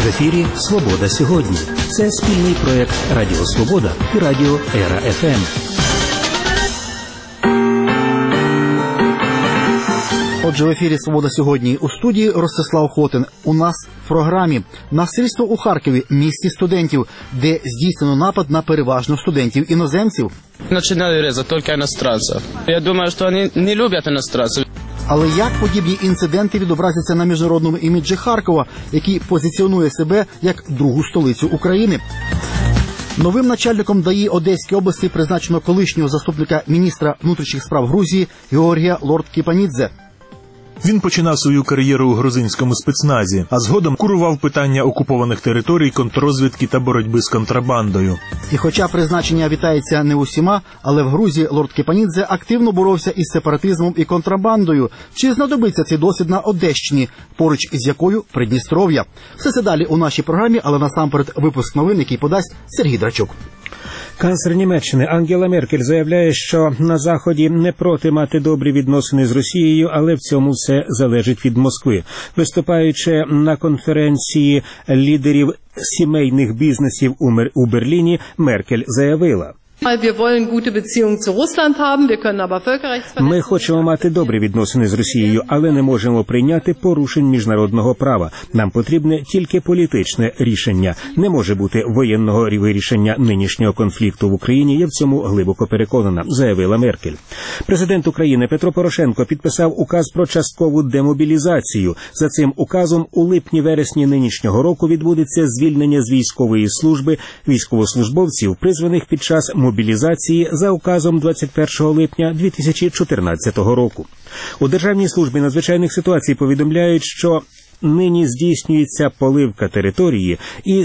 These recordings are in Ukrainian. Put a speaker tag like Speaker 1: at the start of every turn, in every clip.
Speaker 1: В ефірі «Свобода сьогодні». Це спільний проєкт Радіо Свобода і Радіо Ера ФМ.
Speaker 2: Отже, в ефірі «Свобода сьогодні» у студії Ростислав Хотин. У нас в програмі насильство у Харкові, місті студентів, де здійснено напад на переважно студентів-іноземців.
Speaker 3: Починали різати тільки іностранців. Я думаю, що вони не люблять іностранців.
Speaker 2: Але як подібні інциденти відобразяться на міжнародному іміджі Харкова, який позиціонує себе як другу столицю України? Новим начальником ДАІ Одеської області призначено колишнього заступника міністра внутрішніх справ Грузії Георгія Лорд-Кіпанідзе.
Speaker 4: Він починав свою кар'єру у грузинському спецназі, а згодом курував питання окупованих територій, контррозвідки та боротьби з контрабандою.
Speaker 2: І хоча призначення вітається не усіма, але в Грузії Лорд-Кіпанідзе активно боровся із сепаратизмом і контрабандою. Чи знадобиться цей досвід на Одещині, поруч із якою Придністров'я? Все це далі у нашій програмі, але насамперед випуск новин, який подасть Сергій Драчук.
Speaker 5: Канцлер Німеччини Ангела Меркель заявляє, що на Заході не проти мати добрі відносини з Росією, але в цьому все залежить від Москви. Виступаючи на конференції лідерів сімейних бізнесів у Берліні, Меркель заявила: ми хочемо мати добрі відносини з Росією, але не можемо прийняти порушень міжнародного права. Нам потрібне тільки політичне рішення. Не може бути воєнного вирішення нинішнього конфлікту в Україні. Я в цьому глибоко переконана, заявила Меркель. Президент України Петро Порошенко підписав указ про часткову демобілізацію. За цим указом у липні-вересні нинішнього року відбудеться звільнення з військової служби військовослужбовців, призваних під час мобілізації за указом 21 липня 2014 року. У Державній службі надзвичайних ситуацій повідомляють, що нині здійснюється поливка території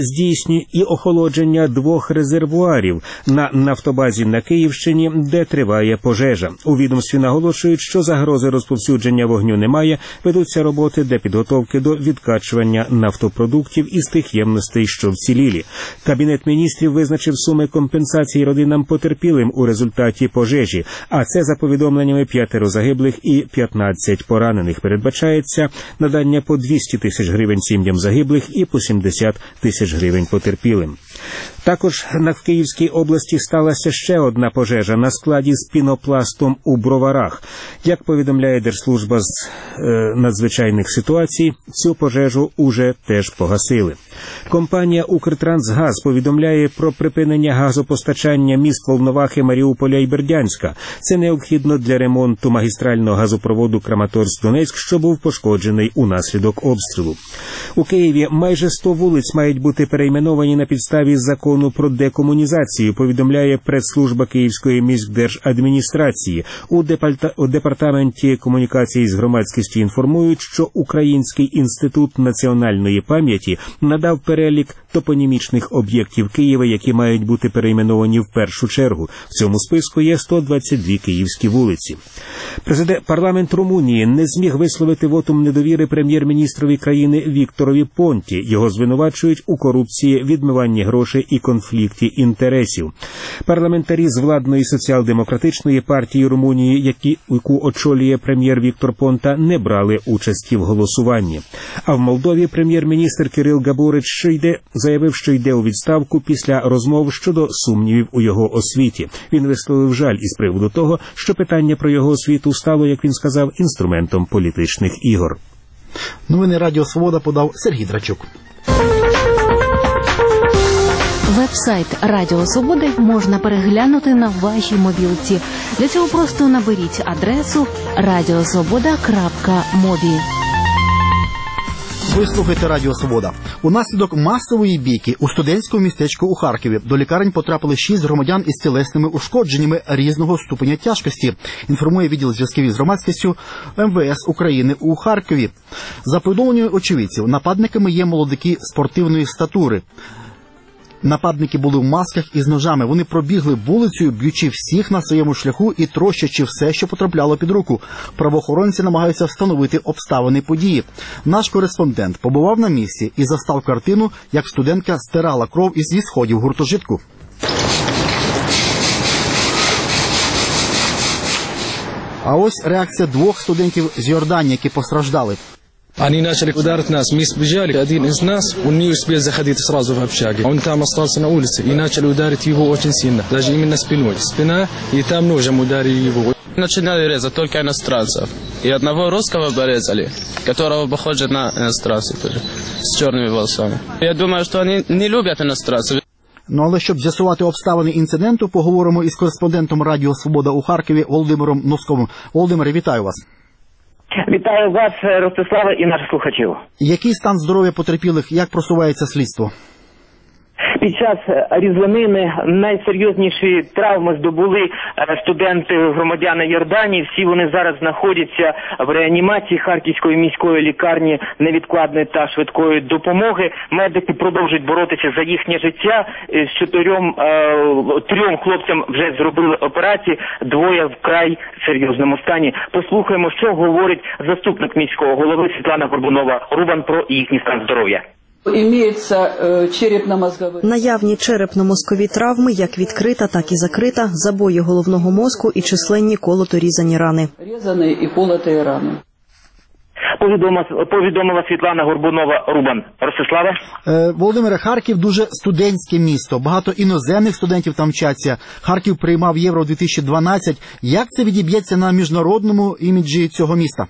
Speaker 5: і охолодження 2 резервуарів на нафтобазі на Київщині, де триває пожежа. У відомстві наголошують, що загрози розповсюдження вогню немає, ведуться роботи для підготовки до відкачування нафтопродуктів із тих ємностей, що вцілілі. Кабінет міністрів визначив суми компенсації родинам потерпілим у результаті пожежі, а це, за повідомленнями, 5 загиблих і 15 поранених. Передбачається надання по 200 тисяч гривень сім'ям загиблих і по 70 тисяч гривень потерпілим. Також в Київській області сталася ще одна пожежа на складі з пінопластом у Броварах. Як повідомляє Держслужба з надзвичайних ситуацій, цю пожежу уже теж погасили. Компанія «Укртрансгаз» повідомляє про припинення газопостачання міст Волновахи, Маріуполя і Бердянська. Це необхідно для ремонту магістрального газопроводу Краматорськ-Донецьк, що був пошкоджений унаслідок обстрілу. У Києві майже 100 вулиць мають бути перейменовані на підставі закону про декомунізацію, повідомляє прес-служба Київської міськдержадміністрації. У департаменті комунікації з громадськістю інформують, що Український інститут національної пам'яті надав перелік топонімічних об'єктів Києва, які мають бути перейменовані в першу чергу. В цьому списку є 122 київські вулиці. Парламент Румунії не зміг висловити вотум недовіри прем'єр-міністрові країни Вікторові Понті. Його звинувачують у корупції, відмиванні грошей і конфлікті інтересів. Парламентарі з владної соціал-демократичної партії Румунії, яку очолює прем'єр Віктор Понта, не брали участі в голосуванні. А в Молдові прем'єр-міністр Кирил Габурич заявив, що йде у відставку після розмов щодо сумнівів у його освіті. Він висловив жаль із приводу того, що питання про його освіту стало, як він сказав, інструментом політичних ігор.
Speaker 2: Новини Радіо Свобода подав Сергій Драчук.
Speaker 6: Веб-сайт Радіо Свободи можна переглянути на вашій мобілці. Для цього просто наберіть адресу radiosvoboda.mobi.
Speaker 2: Ви слухаєте Радіо Свобода. Унаслідок масової бійки у студентському містечку у Харкові до лікарень потрапили 6 громадян із тілесними ушкодженнями різного ступеня тяжкості, інформує відділ зв'язків із громадськістю МВС України у Харкові. За повідомленнями очевидців, нападниками є молодики спортивної статури. Нападники були в масках із ножами. Вони пробігли вулицею, б'ючи всіх на своєму шляху і трощачи все, що потрапляло під руку. Правоохоронці намагаються встановити обставини події. Наш кореспондент побував на місці і застав картину, як студентка стирала кров із сходів гуртожитку. А ось реакція 2 студентів з Йорданії, які постраждали.
Speaker 3: Они начали ударить нас, мы сбежали, один из нас, он не успел заходить сразу в общаге. Он там остался на улице и начали ударить его очень сильно, даже именно спиной. Спина, и там ножом ударили его. Начинали резать только иностранцев. И одного русского порезали, которого похоже на иностранцев тоже, с черными волосами. Я думаю, что они не любят иностранцев.
Speaker 2: Ну, але щоб з'ясувати обставини інциденту, поговоримо із кореспондентом Радіо Свобода у Харкові Володимиром Носковим. Володимире, вітаю вас.
Speaker 7: Вітаю вас, Ростиславе, і наших слухачів.
Speaker 2: Який стан здоров'я потерпілих, як просувається слідство?
Speaker 7: Під час різанини найсерйозніші травми здобули студенти-громадяни Йорданії. Всі вони зараз знаходяться в реанімації Харківської міської лікарні невідкладної та швидкої допомоги. Медики продовжують боротися за їхнє життя. Трьом хлопцям вже зробили операції, двоє в край серйозному стані. Послухаємо, що говорить заступник міського голови Світлана Горбунова-Рубан про їхній стан здоров'я.
Speaker 8: Наявні черепно-мозкові травми, як відкрита, так і закрита, забої головного мозку і численні колото-різані рани.
Speaker 7: Повідомила Світлана Горбунова-Рубан. Ростиславе?
Speaker 2: Володимире, Харків дуже студентське місто. Багато іноземних студентів там вчаться. Харків приймав Євро 2012. Як це відіб'ється на міжнародному іміджі цього міста?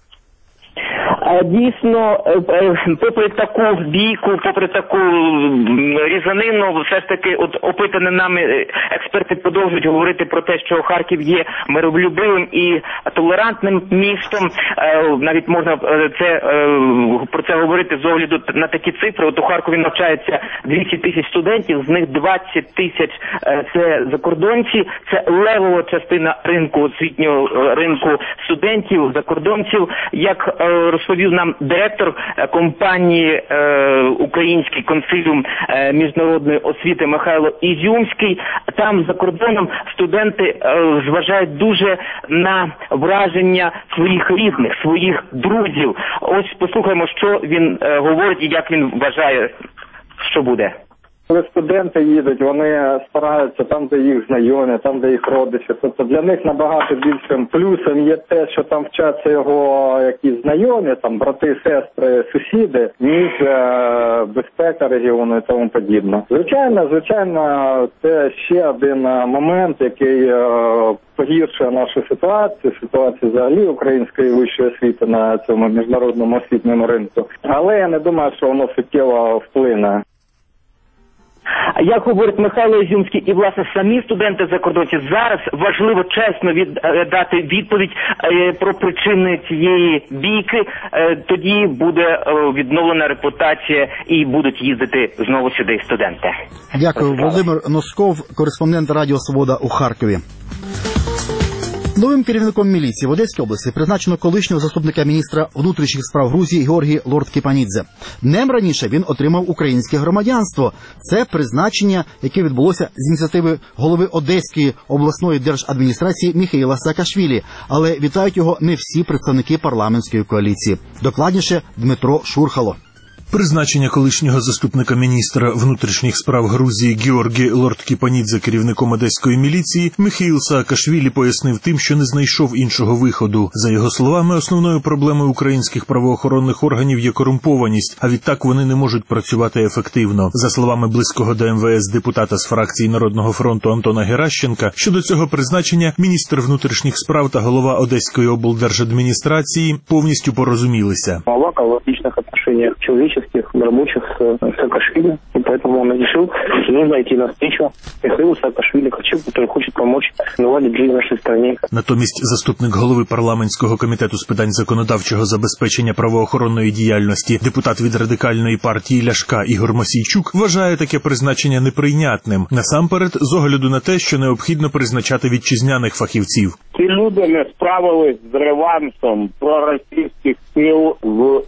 Speaker 7: Дійсно, попри таку бійку, попри таку різанину, все ж таки, опитані нами експерти продовжують говорити про те, що Харків є миролюбивим і толерантним містом. Навіть можна про це говорити з огляду на такі цифри. От у Харкові навчається 200 тисяч студентів, з них 20 тисяч це закордонці, це левова частина ринку, освітнього ринку студентів, закордонців. Як розповів нам директор компанії «Український консиліум міжнародної освіти» Михайло Ізюмський, там за кордоном студенти зважають дуже на враження своїх рідних, своїх друзів. Ось послухаємо, що він говорить і як він вважає, що буде.
Speaker 9: Коли студенти їдуть, вони стараються там, де їх знайомі, там, де їх родичі. Тобто для них набагато більшим плюсом є те, що там вчаться його якісь знайомі, там брати, сестри, сусіди, ніж безпека регіону і тому подібне. Звичайно, це ще один момент, який погіршує нашу ситуацію взагалі української вищої освіти на цьому міжнародному освітньому ринку. Але я не думаю, що воно суттєво вплине.
Speaker 7: Як говорить Михайло Ізюмський і, власне, самі студенти-закордонці, зараз важливо чесно дати відповідь про причини цієї бійки. Тоді буде відновлена репутація і будуть їздити знову сюди студенти.
Speaker 2: Дякую. Володимир Носков, кореспондент Радіо Свобода у Харкові. Новим керівником міліції в Одеській області призначено колишнього заступника міністра внутрішніх справ Грузії Георгій Лорд-Кіпанідзе. Днем раніше він отримав українське громадянство. Це призначення, яке відбулося з ініціативи голови Одеської обласної держадміністрації Міхеїла Саакашвілі. Але вітають його не всі представники парламентської коаліції. Докладніше Дмитро Шурхало.
Speaker 4: Призначення колишнього заступника міністра внутрішніх справ Грузії Георгі Лорд-Кіпанідзе керівником одеської міліції Міхеїл Саакашвілі пояснив тим, що не знайшов іншого виходу. За його словами, основною проблемою українських правоохоронних органів є корумпованість, а відтак вони не можуть працювати ефективно. За словами близького до МВС депутата з фракції Народного фронту Антона Геращенка, щодо цього призначення міністр внутрішніх справ та голова Одеської облдержадміністрації повністю порозумілися.
Speaker 10: рабочих Саакашвили, и поэтому он решил, что нужно идти навстречу Михаилу Саакашвили, который хочет помочь наладить жизнь в нашей стране.
Speaker 4: Натомість заступник голови парламентського комітету з питань законодавчого забезпечення правоохоронної діяльності, депутат від радикальної партії Ляшка Ігор Мосійчук вважає таке призначення неприйнятним. Насамперед, з огляду на те, що необхідно призначати вітчизняних фахівців.
Speaker 10: Ці люди не справились з ревансом проросійських сил в Грузії.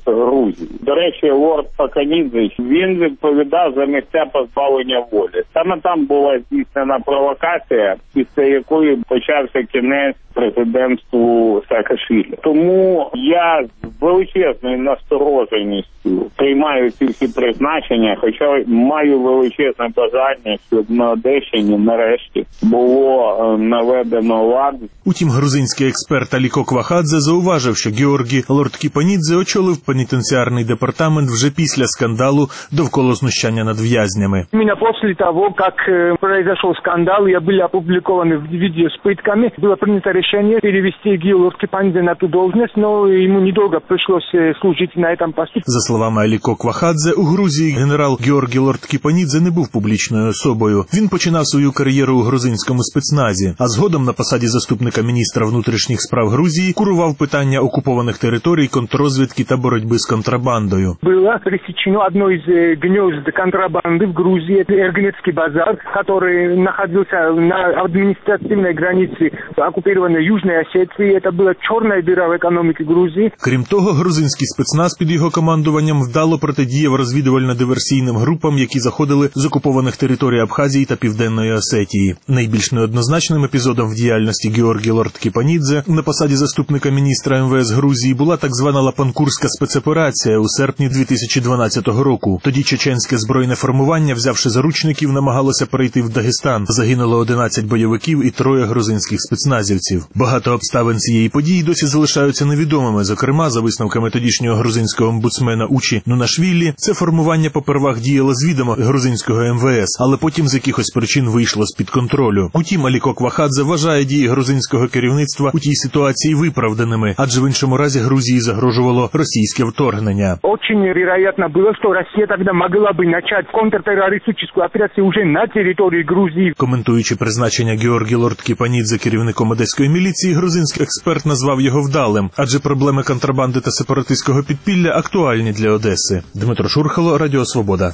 Speaker 11: Грузії. До речі, лорд Паканідзе, він відповідав за місця позбавлення волі. Саме там була здійснена провокація, після якої почався кінець президентству Саакашвілі. Тому я з величезною настороженістю приймаю ці всі призначення, хоча маю величезне бажання, щоб на Одещині нарешті було наведено лад.
Speaker 4: Утім, грузинський експерт Аліко Квахадзе зауважив, що Георгі Лорткіпанідзе очолив пенітенціарний департамент вже після скандалу довкола знущання над в'язнями.
Speaker 12: Именно после того, как произошел скандал, и были опубликованы видео с пытками, было принято решение перевести Гео Лорткіпанідзе на ту должность, но ему недолго пришлось служить на этом посту.
Speaker 4: За словами Аліко Квахадзе, у Грузії генерал Георгі Лорткіпанідзе не був публічною особою. Він починав свою кар'єру у грузинському спецназі, а згодом на посаді заступника міністра внутрішніх справ Грузії курував питання окупованих територій, контррозвідки та боротьби з контрабандою.
Speaker 12: Было пресечено одно из гнезд контрабанды в Грузии, это Эргенетский базар, который находился на административной границе оккупированной Южной Осетии. Это была черная дыра в экономике Грузии.
Speaker 4: Крім того, грузинський спецназ під його командуванням вдало протидіяв розвідувально-диверсійним групам, які заходили з окупованих територій Абхазії та Південної Осетії. Найбільш неоднозначним епізодом в діяльності Георгі Лорткіпанідзе на посаді заступника міністра МВС Грузії була так звана Лапанкурська спецоперація у серпні 2012 року. Тоді чеченське збройне формування, взявши заручників, намагалося перейти в Дагестан. Загинуло 11 бойовиків і 3 грузинських спецназівців. Багато обставин цієї події досі залишаються невідомими. Зокрема, за висновками тодішнього грузинського омбудсмена Учі Нунашвілі, це формування попервах діяло з відома грузинського МВС, але потім з якихось причин вийшло з-під контролю. Утім, Аліко Квахадзе вважає дії грузинського керівництва у тій ситуації виправданими, адже в іншому разі Грузії загрожувало російське вторгнення.
Speaker 12: Очень вероятно было, что Россия тогда могла бы начать контртеррористическую операцию уже на территории Грузии.
Speaker 4: Коментуючи призначення Георгі Лорткіпанідзе керівником одеської міліції, грузинський експерт назвав його вдалим, адже проблеми контрабанди та сепаратистського підпілля актуальні для Одеси. Дмитро Шурхало, Радіо Свобода.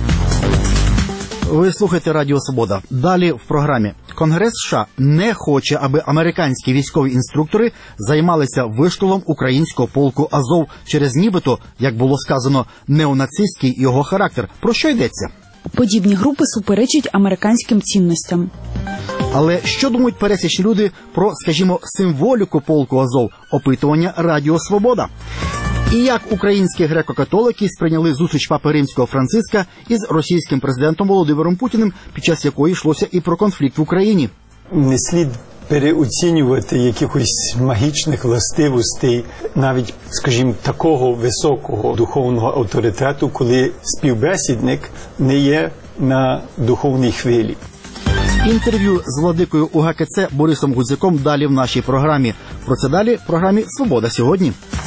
Speaker 2: Ви слухаєте Радіо Свобода. Далі в програмі. Конгрес США не хоче, аби американські військові інструктори займалися вишколом українського полку Азов через нібито, як було сказано, неонацистський його характер. Про що йдеться?
Speaker 13: Подібні групи суперечать американським цінностям.
Speaker 2: Але що думають пересічні люди про, скажімо, символіку полку Азов? Опитування Радіо Свобода. І як українські греко-католики сприйняли зустріч папи Римського Франциска із російським президентом Володимиром Путіним, під час якої йшлося і про конфлікт в Україні.
Speaker 14: Не слід переоцінювати якихось магічних властивостей, навіть, скажімо, такого високого духовного авторитету, коли співбесідник не є на духовній хвилі.
Speaker 2: Інтерв'ю з владикою УГКЦ Борисом Гудзяком далі в нашій програмі. Про це далі в програмі «Свобода сьогодні».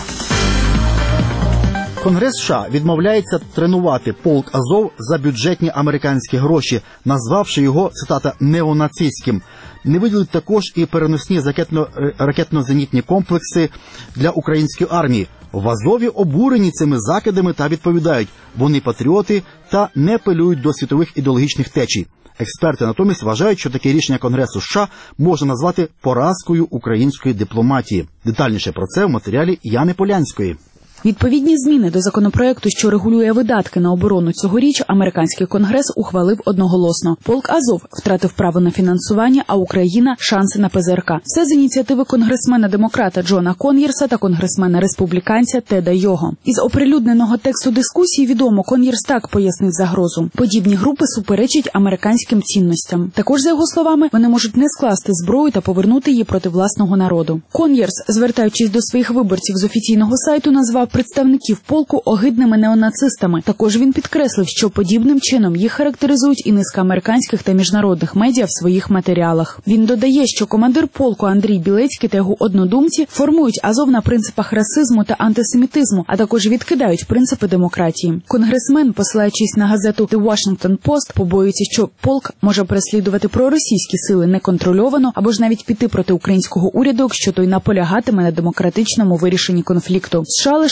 Speaker 2: Конгрес США відмовляється тренувати полк Азов за бюджетні американські гроші, назвавши його, цитата, неонацистським. Не виділить також і переносні ракетно-зенітні комплекси для української армії. В Азові обурені цими закидами та відповідають, вони патріоти та не апелюють до світових ідеологічних течій. Експерти натомість вважають, що таке рішення Конгресу США можна назвати поразкою української дипломатії. Детальніше про це в матеріалі Яни Полянської.
Speaker 13: Відповідні зміни до законопроекту, що регулює видатки на оборону цьогоріч, американський конгрес ухвалив одноголосно. Полк Азов втратив право на фінансування, а Україна – шанси на ПЗРК. Все з ініціативи конгресмена-демократа Джона Кон'єрса та конгресмена-республіканця Теда Його. Із оприлюдненого тексту дискусії відомо, Кон'єрс так пояснив загрозу. Подібні групи суперечать американським цінностям. Також, за його словами, вони можуть не скласти зброю та повернути її проти власного народу. Кон'єрс, звертаючись до своїх виборців з офіційного сайту, назвав представників полку огидними неонацистами. Також він підкреслив, що подібним чином їх характеризують і низка американських та міжнародних медіа в своїх матеріалах. Він додає, що командир полку Андрій Білецький та його однодумці формують Азов на принципах расизму та антисемітизму, а також відкидають принципи демократії. Конгресмен, посилаючись на газету The Washington Post, побоюється, що полк може переслідувати проросійські сили неконтрольовано або ж навіть піти проти українського уряду, якщо той наполягатиме на демократичному вирішенні конфлікту. США лише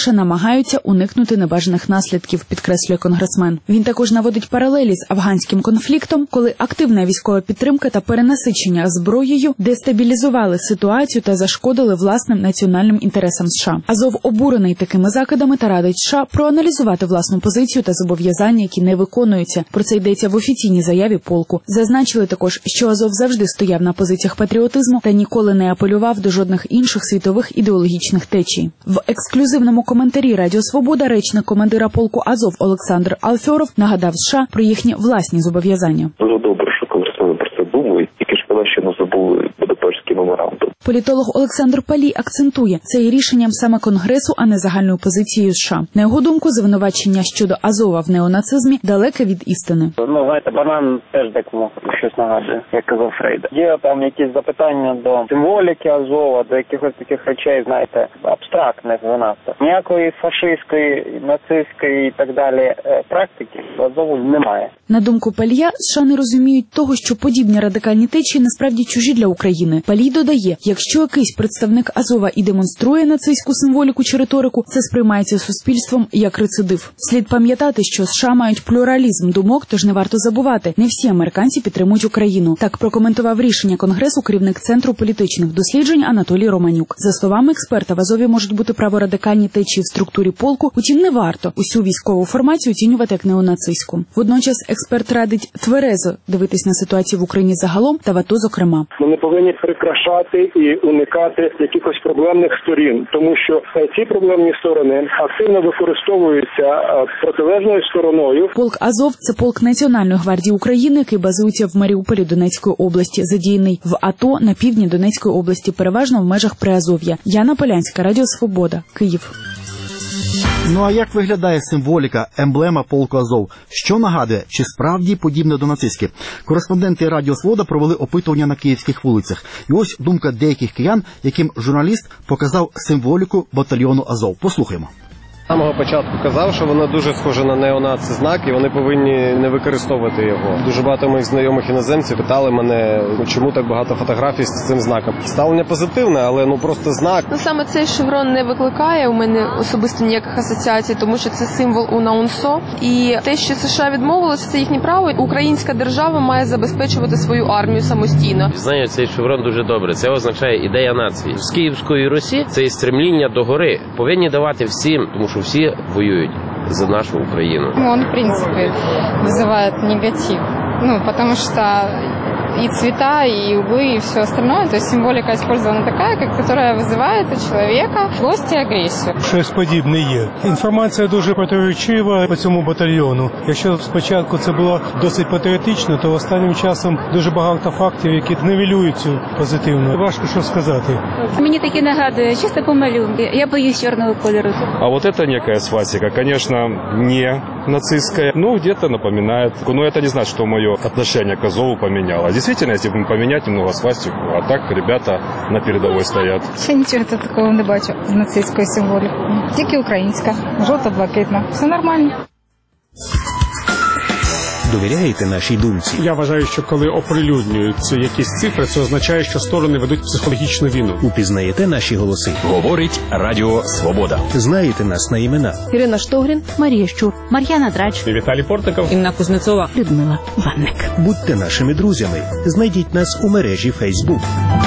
Speaker 13: лише намагаються уникнути небажаних наслідків, підкреслює конгресмен. Він також наводить паралелі з афганським конфліктом, коли активна військова підтримка та перенасичення зброєю дестабілізували ситуацію та зашкодили власним національним інтересам США. Азов обурений такими закидами та радить США проаналізувати власну позицію та зобов'язання, які не виконуються. Про це йдеться в офіційній заяві полку. Зазначили також, що Азов завжди стояв на позиціях патріотизму та ніколи не апелював до жодних інших світових ідеологічних течій. В ексклюзивному коментарі Радіо Свобода речник командира полку Азов Олександр Алфьоров нагадав США про їхні власні зобов'язання.
Speaker 10: Дуже добре, що конгресмени про це думають, тільки шкода, що не забули Будапештський меморандум.
Speaker 13: Політолог Олександр Палій акцентує, це є рішенням саме Конгресу, а не загальною позицією США. На його думку, звинувачення щодо Азова в неонацизмі далеке від істини.
Speaker 15: Знаєте, банан теж декому щось нагадує, як казав Фрейд. Є там якісь запитання до символіки Азова, до якихось таких речей, знаєте, абстрактних занадто. Ніякої фашистської, нацистської і так далі практики в Азову немає.
Speaker 13: На думку Палія, США не розуміють того, що подібні радикальні течії насправді чужі для України. Палій додає, якщо якийсь представник Азова і демонструє нацистську символіку чи риторику, це сприймається суспільством як рецидив. Слід пам'ятати, що США мають плюралізм думок, тож не варто забувати, не всі американці підтримують Україну. Так прокоментував рішення Конгресу керівник Центру політичних досліджень Анатолій Романюк. За словами експерта, в Азові можуть бути праворадикальні течії в структурі полку, утім не варто усю військову формацію оцінювати як неонацистську. Водночас експерт радить тверезо дивитись на ситуацію в Україні загалом та в АТО зокрема.
Speaker 16: Ми не повинні прикрашати і уникати якихось проблемних сторін, тому що ці проблемні сторони активно використовуються протилежною стороною.
Speaker 13: Полк Азов – це полк Національної гвардії України, який базується в Маріуполі Донецької області, задіяний в АТО на півдні Донецької області, переважно в межах Приазов'я. Яна Полянська, Радіо Свобода, Київ.
Speaker 2: Ну а як виглядає символіка, емблема полку Азов? Що нагадує, чи справді подібне до нацистських? Кореспонденти Радіо Свобода провели опитування на київських вулицях. І ось думка деяких киян, яким журналіст показав символіку батальйону Азов. Послухаймо.
Speaker 17: З самого початку казав, що воно дуже схоже на неонаци знак, і вони повинні не використовувати його. Дуже багато моїх знайомих іноземців питали мене, чому так багато фотографій з цим знаком. Ставлення позитивне, але просто знак.
Speaker 18: Саме цей шеврон не викликає у мене особисто ніяких асоціацій, тому що це символ УНАУНСО. І те, що США відмовилося, це їхнє право. Українська держава має забезпечувати свою армію самостійно.
Speaker 19: Знаю, цей шеврон дуже добре. Це означає ідея нації. З Київської Русі це і стремління до гори. Повинні давати всім, тому що всі воюють за нашу Україну.
Speaker 20: Он, в принципе, вызывает негатив. Потому что и цвета, и углы, и все остальное. То есть символика использована такая, которая вызывает у человека злость и агрессию.
Speaker 21: Щось подібне є. Інформація дуже противоречива по цьому батальйону. Якщо спочатку це було досить патріотично, то останнім часом дуже багато фактів, які нівелюють цю позитивно. Важко що сказати.
Speaker 22: Мені таке нагадує, чисто по малюнку. Я боюсь чорного кольору.
Speaker 23: А вот это некая свастика, конечно, не нацистская, но где-то напоминает. Но это не значит, что мое отношение к Азову поменялось. Действительно, если бы поменять немного свастику, а так ребята на передовой стоят.
Speaker 22: Ще нічого такого не бачу з нацистської символіки. Тільки українська, жовто-блакитна. Все нормально.
Speaker 5: Довіряєте нашій думці?
Speaker 24: Я вважаю, що коли оприлюднюються якісь цифри, це означає, що сторони ведуть психологічну війну.
Speaker 5: Упізнаєте наші голоси?
Speaker 1: Говорить Радіо Свобода.
Speaker 5: Знаєте нас на імена?
Speaker 6: Ірина Штогрін, Марія Щур, Мар'яна Драч,
Speaker 24: Віталій Портников,
Speaker 6: Інна Кузнецова, Людмила Ванник.
Speaker 5: Будьте нашими друзями. Знайдіть нас у мережі Facebook.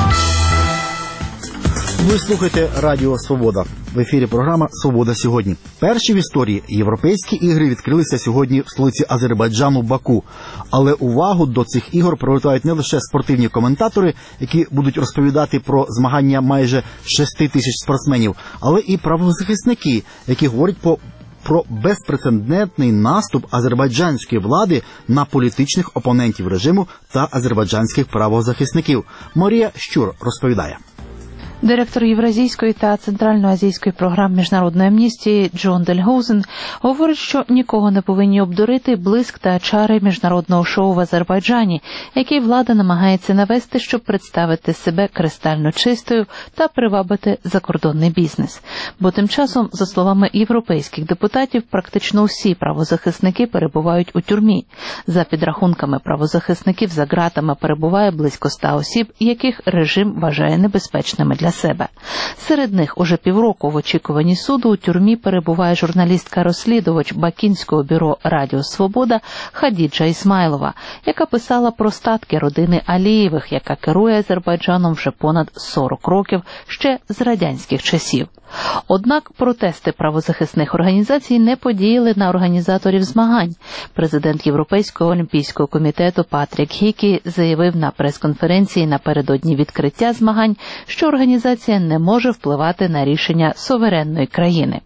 Speaker 2: Ви слухаєте Радіо Свобода. В ефірі програма «Свобода сьогодні». Перші в історії європейські ігри відкрилися сьогодні в столиці Азербайджану Баку. Але увагу до цих ігор привертають не лише спортивні коментатори, які будуть розповідати про змагання майже 6 тисяч спортсменів, але і правозахисники, які говорять про безпрецедентний наступ азербайджанської влади на політичних опонентів режиму та азербайджанських правозахисників. Марія Щур розповідає.
Speaker 25: Директор Євразійської та Центральноазійської програм міжнародної амністії Джон Дельгоузен говорить, що нікого не повинні обдурити блиск та чари міжнародного шоу в Азербайджані, який влада намагається навести, щоб представити себе кристально чистою та привабити закордонний бізнес. Бо тим часом, за словами європейських депутатів, практично усі правозахисники перебувають у тюрмі. За підрахунками правозахисників, за ґратами перебуває близько 100 осіб, яких режим вважає небезпечними для для себе. Серед них уже півроку в очікуванні суду у тюрмі перебуває журналістка-розслідувач Бакінського бюро «Радіо Свобода» Хадіджа Ісмайлова, яка писала про статки родини Алієвих, яка керує Азербайджаном вже понад 40 років, ще з радянських часів. Однак протести правозахисних організацій не подіяли на організаторів змагань. Президент Європейського олімпійського комітету Патрік Гікі заявив на прес-конференції напередодні відкриття змагань, що організація не може впливати на рішення суверенної країни.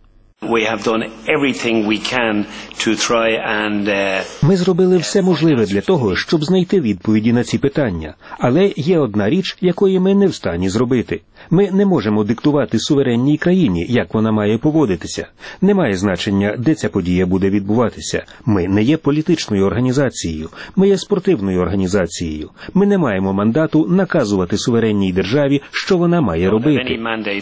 Speaker 5: Ми зробили все можливе для того, щоб знайти відповіді на ці питання. Але є одна річ, якої ми не в стані зробити. Ми не можемо диктувати суверенній країні, як вона має поводитися. Немає значення, де ця подія буде відбуватися. Ми не є політичною організацією. Ми є спортивною організацією. Ми не маємо мандату наказувати суверенній державі, що вона має робити.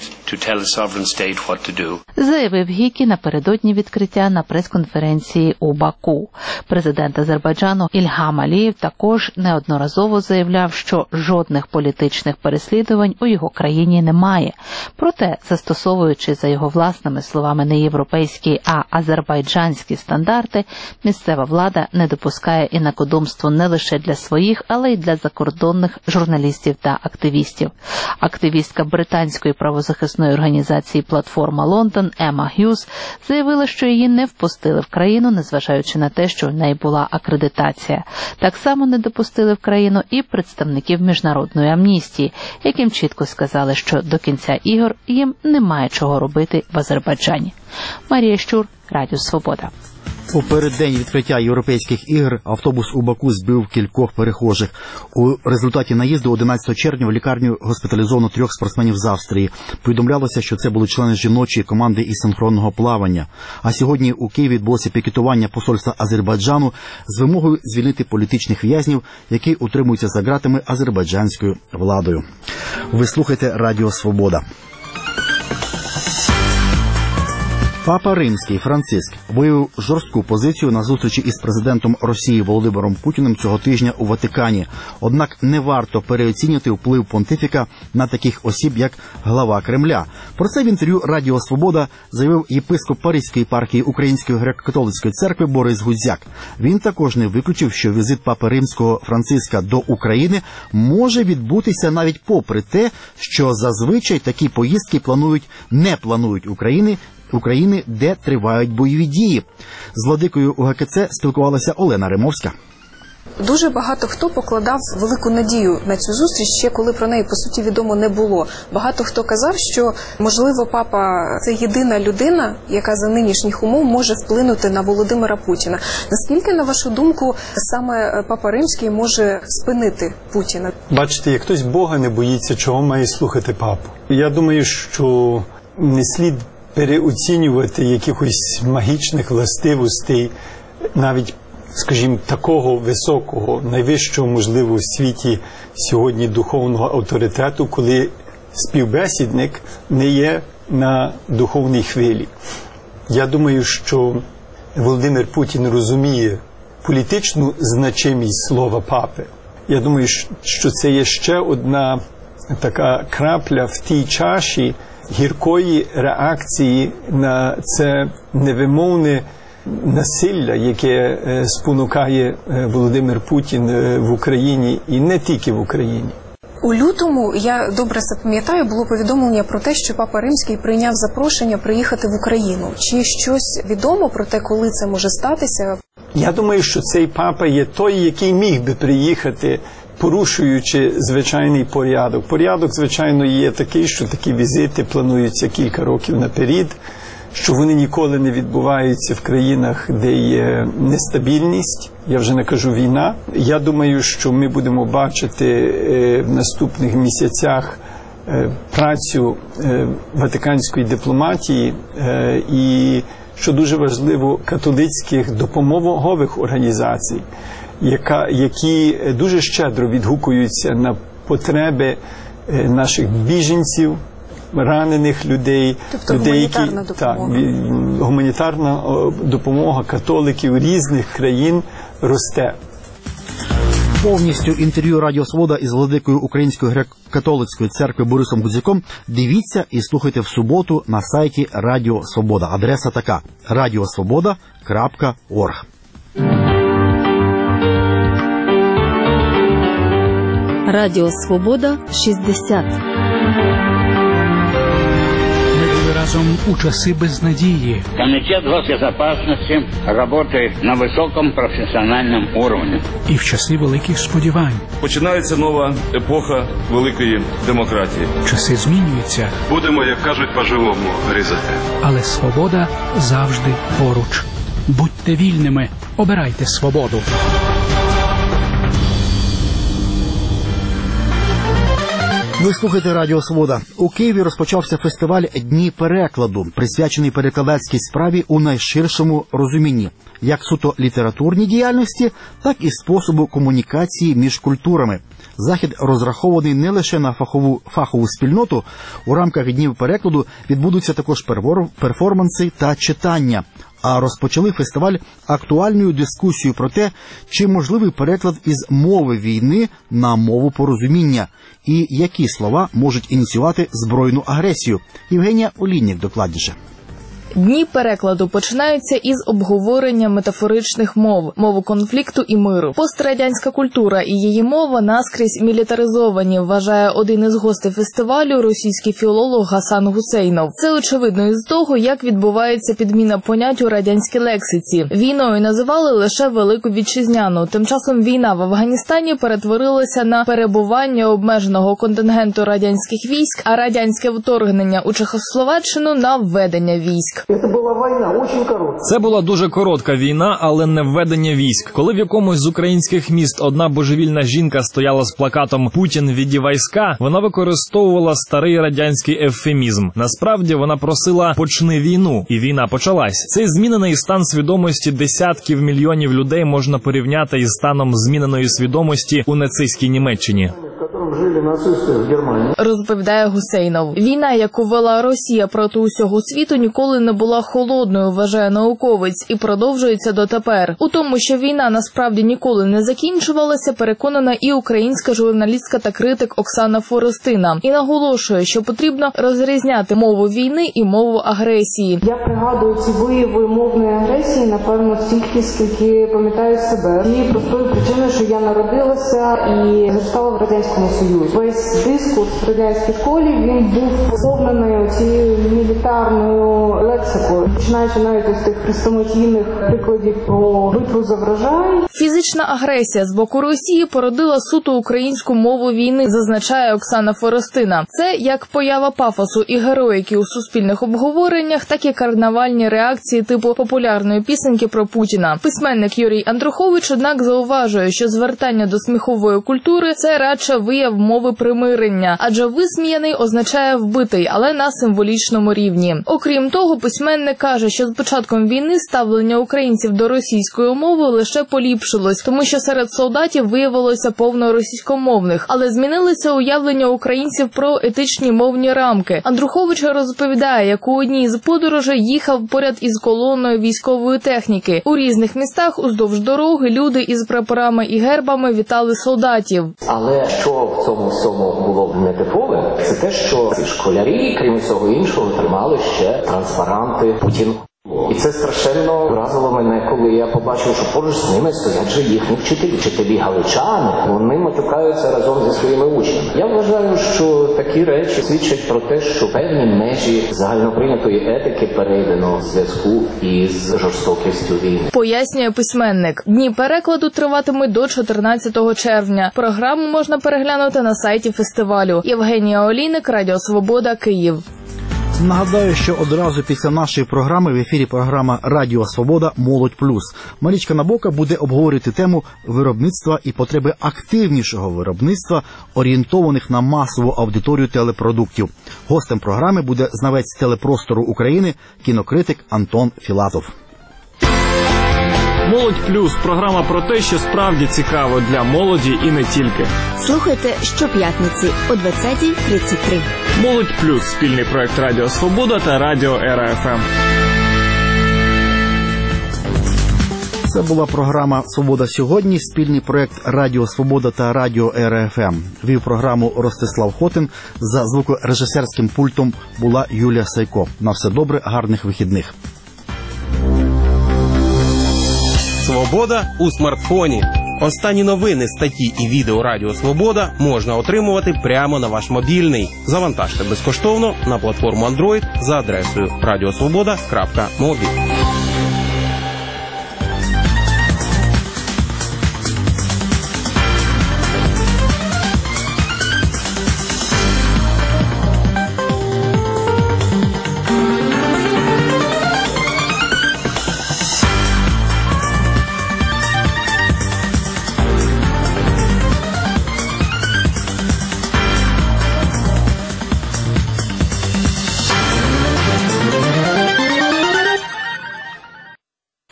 Speaker 25: Заявив Гікі напередодні відкриття на прес-конференції у Баку. Президент Азербайджану Ільгам Алієв також неодноразово заявляв, що жодних політичних переслідувань у його країні немає. Проте, застосовуючи за його власними словами не європейські, а азербайджанські стандарти, місцева влада не допускає інакодумство не лише для своїх, але й для закордонних журналістів та активістів. Активістка британської правозахисної організації «Платформа Лондон» Емма Г'юз заявила, що її не впустили в країну, незважаючи на те, що в неї була акредитація. Так само не допустили в країну і представників Міжнародної амністії, яким чітко сказали, що до кінця ігор їм немає чого робити в Азербайджані. Марія Щур, Радіо Свобода.
Speaker 2: У переддень відкриття європейських ігор автобус у Баку збив кількох перехожих. У результаті наїзду 11 червня в лікарню госпіталізовано 3 спортсменів з Австрії. Повідомлялося, що це були члени жіночої команди із синхронного плавання. А сьогодні у Києві відбулося пікетування посольства Азербайджану з вимогою звільнити політичних в'язнів, які утримуються за ґратами азербайджанською владою. Ви слухаєте Радіо Свобода. Папа Римський Франциск виявив жорстку позицію на зустрічі із президентом Росії Володимиром Путіним цього тижня у Ватикані. Однак не варто переоцінювати вплив понтифіка на таких осіб, як глава Кремля. Про це в інтерв'ю Радіо Свобода заявив єпископ Паризької єпархії Української греко-католицької церкви Борис Гудзяк. Він також не виключив, що візит Папи Римського Франциска до України може відбутися навіть попри те, що зазвичай такі поїздки не планують України, де тривають бойові дії. З владикою УГКЦ спілкувалася Олена Римовська.
Speaker 3: Дуже багато хто покладав велику надію на цю зустріч, ще коли про неї, по суті, відомо не було. Багато хто казав, що, можливо, папа – це єдина людина, яка за нинішніх умов може вплинути на Володимира Путіна. Наскільки, на вашу думку, саме Папа Римський може спинити Путіна?
Speaker 14: Бачите, як хтось Бога не боїться, чого має слухати папу. Я думаю, що не слід переоцінювати якихось магічних властивостей, навіть, скажімо, такого високого, найвищого, можливо, у світі сьогодні духовного авторитету, коли співбесідник не є на духовній хвилі. Я думаю, що Володимир Путін розуміє політичну значимість слова папи. Я думаю, що це є ще одна така крапля в тій чаші гіркої реакції на це невимовне насилля, яке спонукає Володимир Путін в Україні і не тільки в Україні.
Speaker 3: У лютому, я добре запам'ятаю, було повідомлення про те, що Папа Римський прийняв запрошення приїхати в Україну. Чи щось відомо про те, коли це може статися?
Speaker 14: Я думаю, що цей папа є той, який міг би приїхати, порушуючи звичайний порядок. Порядок, звичайно, є такий, що такі візити плануються кілька років наперед, що вони ніколи не відбуваються в країнах, де є нестабільність, я вже не кажу війна. Я думаю, що ми будемо бачити в наступних місяцях працю ватиканської дипломатії і, що дуже важливо, католицьких допомогових організацій, які дуже щедро відгукуються на потреби наших біженців, ранених людей,
Speaker 3: тобто
Speaker 14: людей,
Speaker 3: гуманітарна допомога.
Speaker 14: Гуманітарна допомога католиків різних країн росте.
Speaker 2: Повністю інтерв'ю Радіо Свобода із владикою Української греко-католицької церкви Борисом Гудзяком дивіться і слухайте в суботу на сайті Радіо Свобода. Адреса така: radiosvoboda.org.
Speaker 7: Радіо Свобода 60.
Speaker 8: Разом у часи безнадії.
Speaker 9: Комитет госбезопасности работает на высоком профессиональном уровне.
Speaker 8: І в часи великих сподівань.
Speaker 11: Починається нова епоха великої демократії.
Speaker 8: Часи змінюються.
Speaker 11: Будемо, як кажуть, по-живому різати.
Speaker 8: Але свобода завжди поруч. Будьте вільними, обирайте свободу.
Speaker 2: Ви слухаєте Радіо Свобода. У Києві розпочався фестиваль «Дні перекладу», присвячений перекладацькій справі у найширшому розумінні, як суто літературній діяльності, так і способу комунікації між культурами. Захід розрахований не лише на фахову спільноту. У рамках «Днів перекладу» відбудуться також перформанси та читання. А розпочали фестиваль актуальною дискусією про те, чи можливий переклад із мови війни на мову порозуміння, і які слова можуть ініціювати збройну агресію. Євгенія Олійник докладніше.
Speaker 12: Дні перекладу починаються із обговорення метафоричних мов, мови конфлікту і миру. Пострадянська культура і її мова наскрізь мілітаризовані, вважає один із гостей фестивалю, російський філолог Гасан Гусейнов. Це очевидно із того, як відбувається підміна понять у радянській лексиці. Війною називали лише Велику Вітчизняну. Тим часом війна в Афганістані перетворилася на перебування обмеженого контингенту радянських військ, а радянське вторгнення у Чехословаччину на введення військ.
Speaker 26: Це була дуже коротка війна, але не введення військ. Коли в якомусь з українських міст одна божевільна жінка стояла з плакатом «Путін, віді війська», вона використовувала старий радянський ефемізм. Насправді вона просила «почни війну», і війна почалась. Цей змінений стан свідомості десятків мільйонів людей можна порівняти із станом зміненої свідомості у нацистській Німеччині.
Speaker 12: Розповідає Гусейнов. Війна, яку вела Росія проти усього світу, ніколи не була холодною, вважає науковець, і продовжується дотепер. У тому, що війна насправді ніколи не закінчувалася, переконана і українська журналістка та критик Оксана Форостина. І наголошує, що потрібно розрізняти мову війни і мову агресії.
Speaker 27: Я пригадую ці вияви мовної агресії, напевно, стільки, скільки пам'ятаю себе. І простою причиною, що я народилася і зростала в Радянському Союзі. Весь дискурс в радянській школі, він був сповнений цією мілітарною лексикою, починаючи навіть з тих хрестоматійних прикладів про битву за врожай.
Speaker 12: Фізична агресія з боку Росії породила суто українську мову війни, зазначає Оксана Форостина. Це як поява пафосу і героїки у суспільних обговореннях, так і карнавальні реакції типу популярної пісеньки про Путіна. Письменник Юрій Андрухович, однак, зауважує, що звертання до сміхової культури – це радше вияв мови примирення, адже висміяний означає вбитий, але на символічному рівні. Окрім того, письменник каже, що з початком війни ставлення українців до російської мови лише поліпшилось, тому що серед солдатів виявилося повно російськомовних, але змінилися уявлення українців про етичні мовні рамки. Андрухович розповідає, як у одній з подорожей їхав поряд із колоною військової техніки. У різних містах уздовж дороги люди із прапорами і гербами вітали солдатів.
Speaker 28: Але що в цьому всьому було не типове, це те, що школярі, крім всього іншого, тримали ще транспаранти «Путін». І це страшенно вразило мене, коли я побачив, що поруч з ними стоять же їхні вчителі галичани. Вони матюкаються разом зі своїми учнями. Я вважаю, що такі речі свідчать про те, що певні межі загальноприйнятої етики перейдено в зв'язку із жорстокістю війни.
Speaker 12: Пояснює письменник. Дні перекладу триватимуть до 14 червня. Програму можна переглянути на сайті фестивалю. Євгенія Олійник, Радіо Свобода, Київ.
Speaker 2: Нагадаю, що одразу після нашої програми в ефірі програма «Радіо Свобода. Молодь плюс». Марічка Набока буде обговорювати тему виробництва і потреби активнішого виробництва, орієнтованих на масову аудиторію телепродуктів. Гостем програми буде знавець телепростору України, кінокритик Антон Філатов.
Speaker 29: «Молодь плюс» – програма про те, що справді цікаво для молоді і не тільки.
Speaker 7: Слухайте щоп'ятниці о 20:33.
Speaker 29: «Молодь плюс» – спільний проект Радіо Свобода та Радіо Ера ФМ.
Speaker 2: Це була програма «Свобода сьогодні», спільний проєкт Радіо Свобода та Радіо РФМ. Вів програму Ростислав Хотин. За звукорежисерським пультом була Юлія Сайко. На все добре, гарних вихідних.
Speaker 4: Свобода у смартфоні. Останні новини, статті і відео Радіо Свобода можна отримувати прямо на ваш мобільний. Завантажте безкоштовно на платформу Android за адресою radiosvoboda.mobi.